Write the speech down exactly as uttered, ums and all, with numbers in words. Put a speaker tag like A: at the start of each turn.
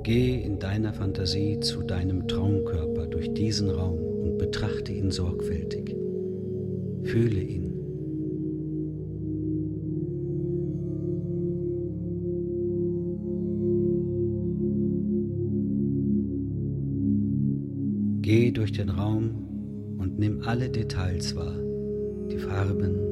A: Geh in deiner Fantasie zu deinem Traumkörper durch diesen Raum und betrachte ihn sorgfältig. Fühle ihn. Geh durch den Raum und nimm alle Details wahr, die Farben,